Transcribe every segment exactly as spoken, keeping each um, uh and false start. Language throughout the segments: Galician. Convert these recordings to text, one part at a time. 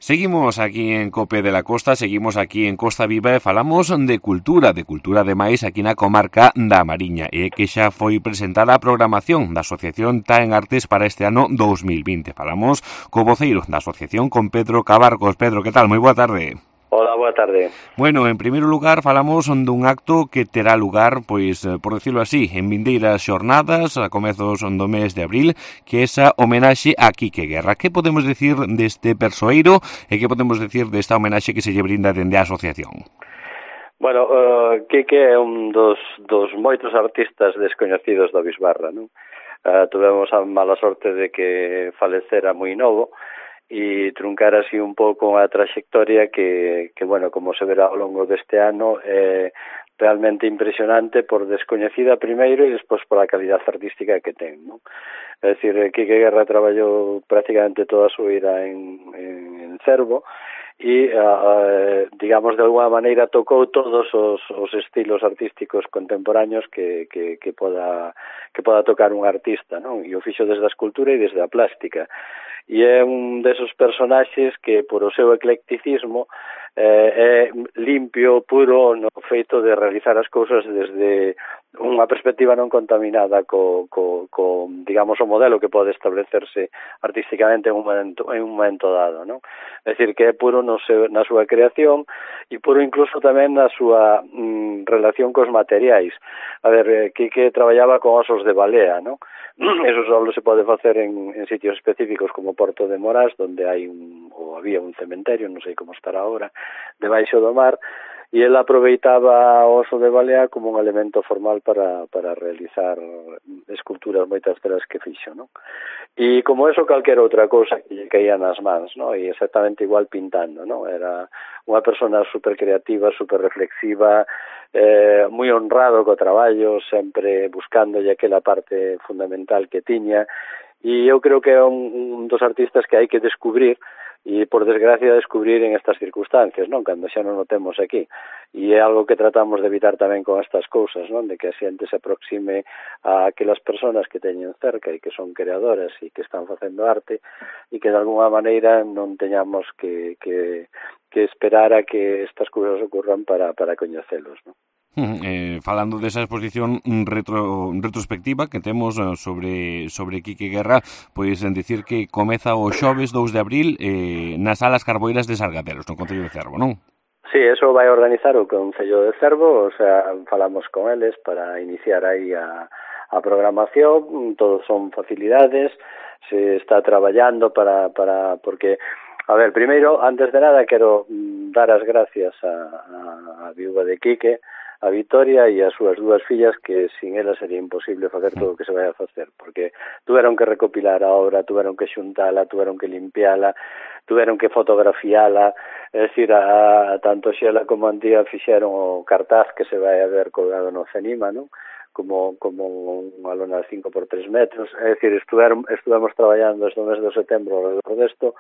Seguimos aquí en Cope de la Costa, seguimos aquí en Costa Viva e falamos de cultura, de cultura ademais aquí na comarca da Mariña, e que xa foi presentada a programación da Asociación Tá en Artes para este ano dos mil vinte. Falamos co voceiro da asociación, con Pedro Cabarcos. Pedro, que tal? Moi boa tarde. Hola, boa tarde. Bueno, en primeiro lugar falamos dun acto que terá lugar, pois, por decirlo así, en vindeiras xornadas, a comezos do mes de abril, que é esa homenaxe a Quique Guerra. Que podemos decir deste persoeiro e que podemos decir desta homenaxe que se lle brinda dende a asociación? Bueno, uh, Quique é un dos, dos moitos artistas descoñecidos da Bisbarra, non? Uh, tuvemos a mala sorte de que falecera moi novo, e truncar así un pouco a trayectoria que, que, bueno, como se verá ao longo deste ano, é realmente impresionante por descoñecida primeiro e despois por a calidad artística que ten, non? É dicir, Quique Guerra traballou prácticamente toda a súa vida en, en, en Cervo e, uh, digamos, de alguma maneira tocou todos os, os estilos artísticos contemporáneos que, que, que, poda, que poda tocar un artista, non? E o fixo desde a escultura e desde a plástica. E é un desos personaxes que, por o seu eclecticismo, eh, é limpio, puro, no feito de realizar as cousas desde unha perspectiva non contaminada co, co, co, digamos, o modelo que pode establecerse artísticamente en un momento, en un momento dado, non? É dicir, que é puro no seu, na súa creación e puro incluso tamén na súa mm, relación cos materiais. A ver, eh, Quique traballaba con osos de balea, non? Eso só se pode facer en, en sitios específicos como Porto de Morás, donde hai un, ou había un cementerio, non sei como estará agora, debaixo do mar, e ele aproveitaba o oso de balea como un elemento formal para, para realizar esculturas, moitas delas que fixo, non? E como eso, calquera outra cousa que lle caía nas mans, non? E exactamente igual pintando, non? Era unha persona super creativa, super reflexiva, eh, moi honrado co traballo, sempre buscándolle aquela parte fundamental que tiña, e eu creo que é un, un dos artistas que hai que descubrir, e por desgracia descubrir en estas circunstancias, non? Cando xa non o temos aquí. E é algo que tratamos de evitar tamén con estas cousas, non? De que a xente se aproxime a aquelas persoas que teñen cerca e que son creadoras e que están facendo arte e que de alguna maneira non teñamos que, que, que esperar a que estas cousas ocurran para, para coñecelos, non? Eh, falando desa exposición retro, retrospectiva que temos sobre sobre Quique Guerra, pois en dicir que comeza o xoves dous de abril eh, nas salas Carboiras de Sargadelos, no Concello de Cervo, non? Sí, eso vai organizar o Concello de Cervo, o sea, falamos con eles para iniciar aí a, a programación, todos son facilidades, se está traballando para, para, porque, a ver, primeiro, antes de nada, quero dar as gracias a, a, a viúva de Quique, a Vitoria e as súas dúas fillas, que sin ela sería imposible facer todo o que se vai a facer, porque tuveron que recopilar a obra, tuveron que xuntala, tuveron que limpiala, tuveron que fotografiala, é dicir, a, a tanto Xela como a Antía fixeron o cartaz que se vai a ver colgado no Cenima, non? Como, como unha lona de cinco por tres metros, é dicir, estuvemos, estuvemos traballando desde o mes de setembro alrededor desto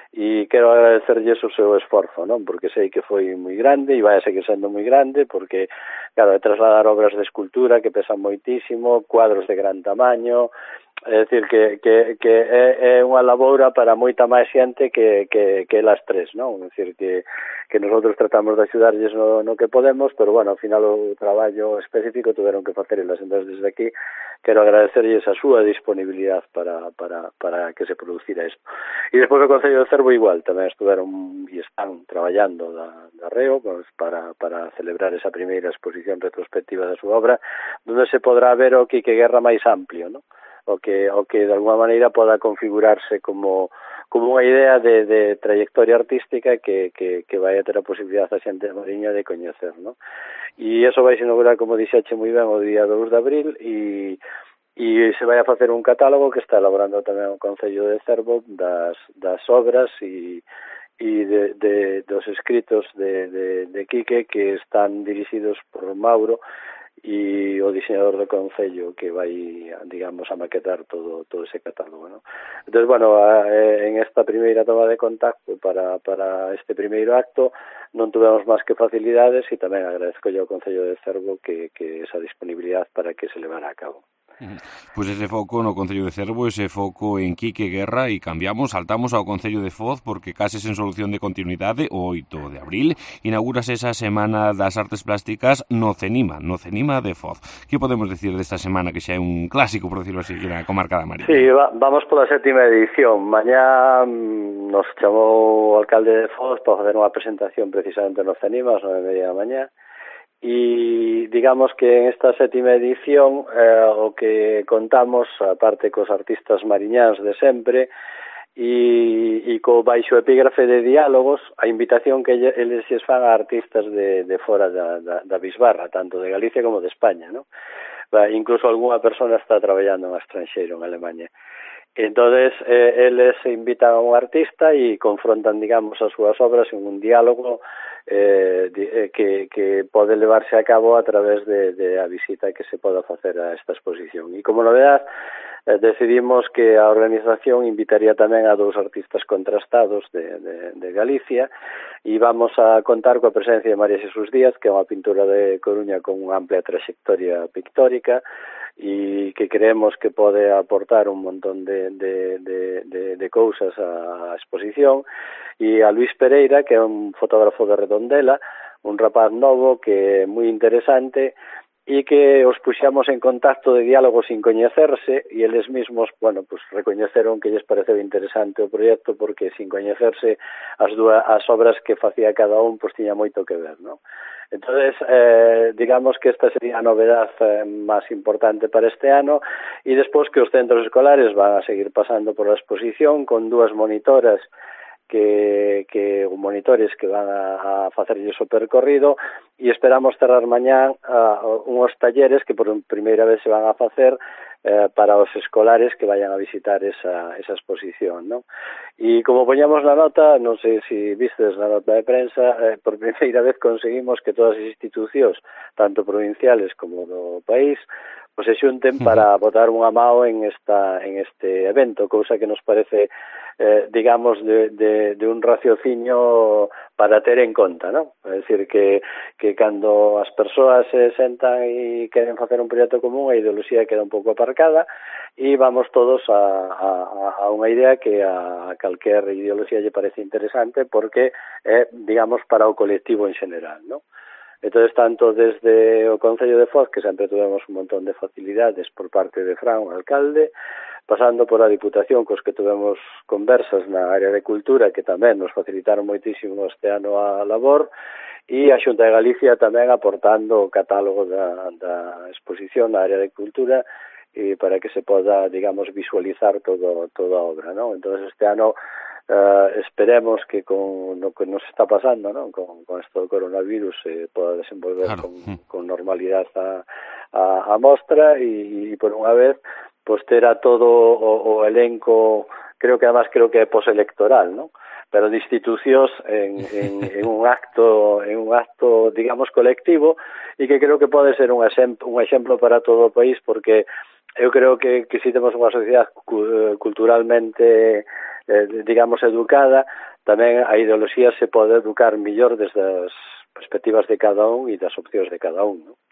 e quero agradecerlles o seu esforzo, non? Porque sei que foi moi grande e vai a seguir sendo moi grande porque, claro, é trasladar obras de escultura que pesan moitísimo, cuadros de gran tamaño, é dicir, que, que, que é, é unha laboura para moita máis xente que, que, que elas tres, non? É dicir, que, que nosotros tratamos de axudarlles no, no que podemos, pero, bueno, ao final o traballo específico tuveron que facer elas. Entón, desde aquí, quero agradecerlles a súa disponibilidade para, para, para que se producira isto. E despois o Concello de Cervo igual, tamén estuveron e están traballando da, da Reo pues, para, para celebrar esa primeira exposición retrospectiva da súa obra, donde se podrá ver o Quique Guerra máis amplio, non? O que, o que de alguna maneira poda configurarse como, como unha idea de, de trayectoria artística que, que, que vai a ter a posibilidade a xente de Mariña de coñecer, non? E iso vai se inaugurar, como dixache moi ben, o día dous de abril e, e se vai a facer un catálogo que está elaborando tamén o Concello de Cervo das, das obras e, e de, de, dos escritos de, de, de Quique que están dirixidos por Mauro e o diseñador do Concello que vai, digamos, a maquetar todo todo ese catálogo, ¿no? Entonces, bueno, a, en esta primeira toma de contacto para, para este primeiro acto non tuvemos máis que facilidades e tamén agradezco yo ao Concello de Cervo que, que esa disponibilidade para que se levara a cabo. Pois ese foco no Concello de Cervo, ese foco en Quique Guerra, e cambiamos, saltamos ao Concello de Foz, porque case sen solución de continuidade, o oito de abril, inaugurase esa Semana das Artes Plásticas no Cenima, no Cenima de Foz. Que podemos decir desta semana, que xa é un clásico, por decirlo así, na comarca da Mariña? Sí, va, vamos pola sétima edición. Mañá mm, nos chamou o alcalde de Foz para facer unha presentación precisamente no Cenima, ás nove e media da mañá, e digamos que en esta sétima edición eh, o que contamos, aparte cos artistas mariñáns de sempre, e, e co baixo epígrafe de diálogos, a invitación que eles xes fan a artistas de, de fora da, da, da Bisbarra, tanto de Galicia como de España, ¿no? Incluso algunha persona está traballando en estranxeiro, en Alemania. Entonces, eh, eles invitan a un artista e confrontan, digamos, as súas obras en un diálogo eh, di, eh, que, que pode levarse a cabo a través de, de a visita que se poda facer a esta exposición. E como novedad, eh, decidimos que a organización invitaría tamén a dous artistas contrastados de, de, de Galicia, e vamos a contar coa presencia de María Xesús Díaz, que é unha pintora de Coruña con unha amplia trayectoria pictórica, e que creemos que pode aportar un montón de, de, de, de, de cousas á exposición, e a Luís Pereira, que é un fotógrafo de Redondela, un rapaz novo que é moi interesante, e que os puxamos en contacto de diálogo sin coñecerse, e eles mesmos, bueno, pues recoñeceron que lles pareceu interesante o proxecto, porque sin coñecerse as dúas as obras que facía cada un, pues tiña moito que ver, ¿no? Entonces, eh, digamos que esta sería a novedad eh, máis importante para este ano, e despois que os centros escolares van a seguir pasando por a exposición con dúas monitoras que, que monitores que van a, a facerlles o percorrido, e esperamos cerrar mañán uh, unhos talleres que por primeira vez se van a facer eh, para os escolares que vayan a visitar esa, esa exposición, ¿no? E como poñamos na nota, non sei se vistes na nota de prensa, eh, por primeira vez conseguimos que todas as institucións, tanto provinciales como do país, pues se xunten para botar unha mao en esta en este evento, cousa que nos parece eh, digamos de, de, de un raciocinio para ter en conta, ¿no? É dicir que, que cando as persoas se sentan e queren facer un proxecto común, a ideoloxía queda un pouco aparcada e vamos todos a, a, a unha idea que a calquer ideoloxía lle parece interesante, porque é, digamos, para o colectivo en general, ¿no? Entonces, tanto desde o Concello de Foz, que sempre tuvemos un montón de facilidades por parte de Fran, o alcalde, pasando por a Diputación, cos que tuvemos conversas na área de cultura, que tamén nos facilitaron moitísimo este ano a labor, e a Xunta de Galicia tamén aportando o catálogo da, da exposición na área de cultura, e para que se poda, digamos, visualizar todo, toda a obra, ¿no? Entonces, este ano Uh, esperemos que con lo que nos está pasando, ¿no? con, con esto del coronavirus se eh, pueda desenvolver claro. con, con normalidad a, a, a mostra y, y por unha vez pues ter a todo o, o elenco, creo que además creo que é poselectoral, ¿no? Pero de institucións en, en, en un acto en un acto, digamos, colectivo, e que creo que pode ser un exemplo, un exemplo para todo o país, porque eu creo que, que si temos unha sociedade culturalmente eh, digamos, educada, tamén a ideoloxía se pode educar mellor desde as perspectivas de cada un e das opcións de cada un, non?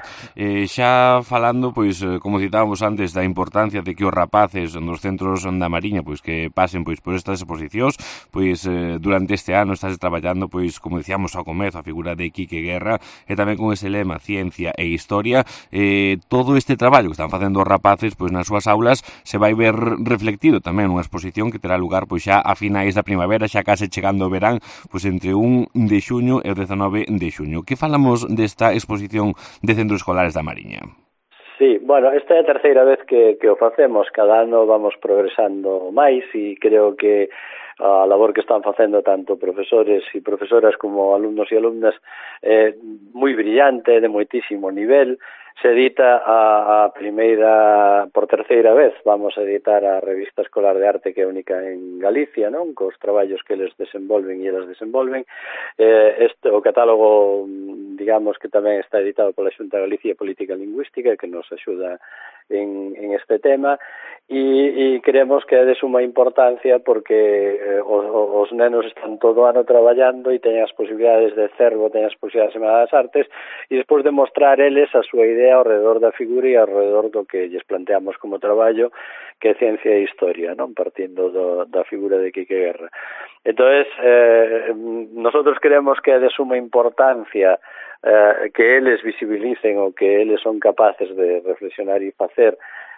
Eh, xa falando, pois, como citábamos antes, da importancia de que os rapaces nos centros da Mariña, pois, que pasen, pois, por estas exposicións, pois, eh, durante este ano estás traballando, pois, como dicíamos ao comezo, a figura de Quique Guerra, e tamén con ese lema, ciencia e historia, eh, todo este traballo que están facendo os rapaces, pois, nas súas aulas, se vai ver reflectido tamén nunha exposición que terá lugar, pois, xa a finais da primavera, xa case chegando o verán, pois, entre un de xuño e o dezanove de xuño. Que falamos desta exposición de centros escolares da Mariña? Sí, bueno, esta é a terceira vez que, que o facemos, cada ano vamos progresando máis e creo que a labor que están facendo tanto profesores e profesoras como alumnos e alumnas é moi brillante, de moitísimo nivel. Se edita a, a primeira, por terceira vez, vamos a editar a revista escolar de arte que é única en Galicia, non? Cos traballos que eles desenvolven e elas desenvolven. Eh, este, o catálogo digamos que tamén está editado pola Xunta de Galicia Política Lingüística, que nos axuda en, en este tema, e, e creemos que é de suma importancia porque eh, os, os nenos están todo o ano traballando e teñen as posibilidades de Cervo, teñen as posibilidades de Semana das Artes, e despois de mostrar eles a súa idea ao redor da figura e ao redor do que lles planteamos como traballo, que é ciencia e historia, non, partindo do, da figura de Quique Guerra. Entonces, eh, nosotros creemos que é de suma importancia eh, que eles visibilicen o que eles son capaces de reflexionar e facer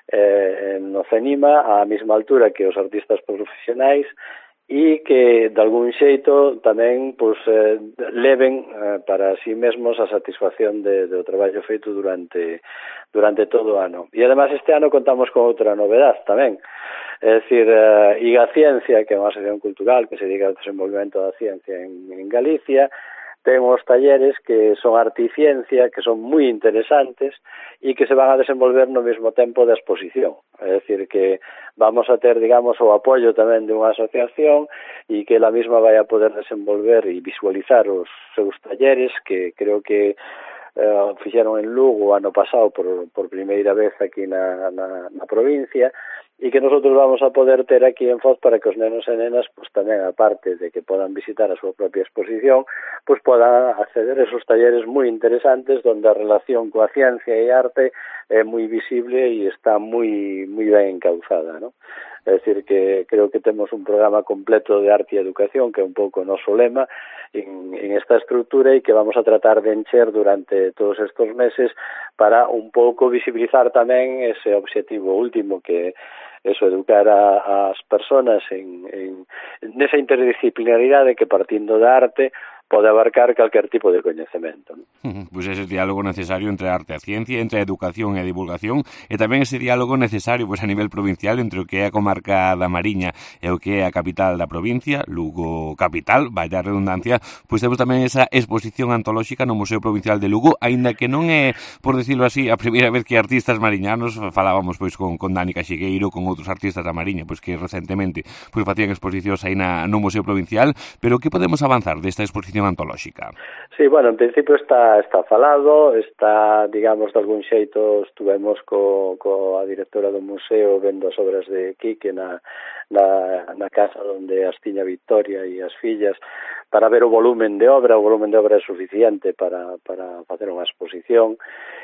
eh, no CENIMA á mesma altura que os artistas profesionais, e que de algún xeito tamén pues, eh, leven eh, para sí mesmos a satisfacción de, do traballo feito durante durante todo o ano. E además este ano contamos con outra novedad tamén, é dicir, uh, I G A Ciencia, que é unha asociación cultural que se dedica ao desenvolvemento da ciencia en, en Galicia, ten uns talleres que son arte e ciencia, que son moi interesantes e que se van a desenvolver no mesmo tempo da exposición. É dicir, que vamos a ter, digamos, o apoio tamén de unha asociación e que ela mesma vai a poder desenvolver e visualizar os seus talleres, que creo que eh, fixeron en Lugo o ano pasado por, por primeira vez aquí na, na, na provincia, e que nosotros vamos a poder ter aquí en Foz para que os nenos e nenas, pues tamén, aparte de que podan visitar a súa propia exposición, pues podan acceder a esos talleres moi interesantes donde a relación coa ciencia e arte é moi visible e está moi moi ben encauzada, ¿no? É dicir, que creo que temos un programa completo de arte e educación, que é un pouco o noso lema, en, en esta estrutura, e que vamos a tratar de encher durante todos estos meses para un pouco visibilizar tamén ese objetivo último, que eso, educar a, as persoas en, en nesa interdisciplinaridade que, partindo da arte, pode abarcar calquer tipo de coñecemento, ¿no? Uh-huh. Pois ese diálogo necesario entre a arte e a ciencia, entre a educación e a divulgación, e tamén ese diálogo necesario pois, a nivel provincial entre o que é a comarca da Mariña e o que é a capital da provincia, Lugo capital, vaya a redundancia, pois temos tamén esa exposición antolóxica no Museo Provincial de Lugo, aínda que non é, por decirlo así, a primeira vez que artistas mariñanos, falábamos pois con, con Dani Caxigueiro, con outros artistas da Mariña, pois que recentemente pois facían exposicións aí na, no Museo Provincial, pero que podemos avanzar desta exposición antolóxica? Sí, bueno, en principio está está falado, está, digamos, de algún xeito estuvemos co, co a directora do museo vendo as obras de Quique na, na, na casa onde as tiña Victoria e as fillas para ver o volumen de obra, o volumen de obra é suficiente para, para facer unha exposición,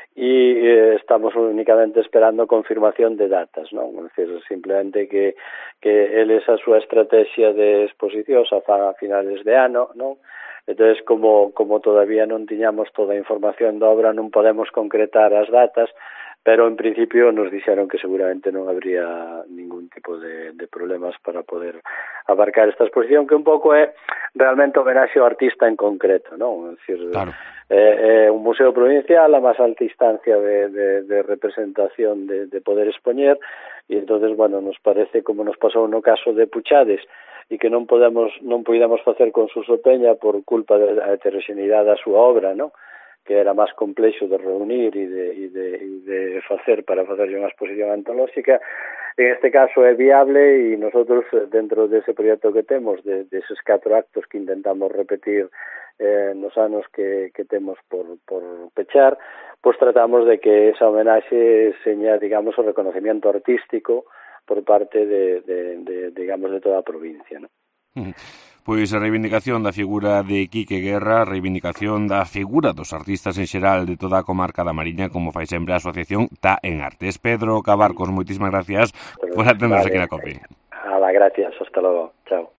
e eh, estamos únicamente esperando confirmación de datas, non? É dicir, simplemente que, que eles a súa estrategia de exposición a fan a finales de ano, non? Entonces, como, como todavía non tiñamos toda a información da obra, non podemos concretar as datas, pero en principio nos dixeron que seguramente non habría ningún tipo de, de problemas para poder abarcar esta exposición, que un pouco é realmente homenaxe ao artista en concreto, non? É dicir, claro. É, é un museo provincial, a máis alta instancia de, de, de representación de, de poder expoñer, e entonces, bueno, nos parece, como nos pasou no caso de Puchades, e que non podemos non podíamos facer con Suso Peña por culpa da heteroxeneidade da súa obra, non? Que era máis complexo de reunir e de, e de, e de facer para facer unha exposición antolóxica. En este caso é viable, e nosotros, dentro dese proxecto que temos, de, de eses catro actos que intentamos repetir eh, nos anos que, que temos por, por pechar, pois tratamos de que esa homenaxe seña, digamos, o reconocimiento artístico por parte de, de, de, digamos, de toda a provincia, ¿no? Pois a reivindicación da figura de Quique Guerra, a reivindicación da figura dos artistas en xeral de toda a comarca da Mariña, como fai sempre a asociación Tá en Artes. Pedro Cabarcos, moitísimas gracias por atendernos aquí na COPE. Ala, gracias, hasta logo, chao.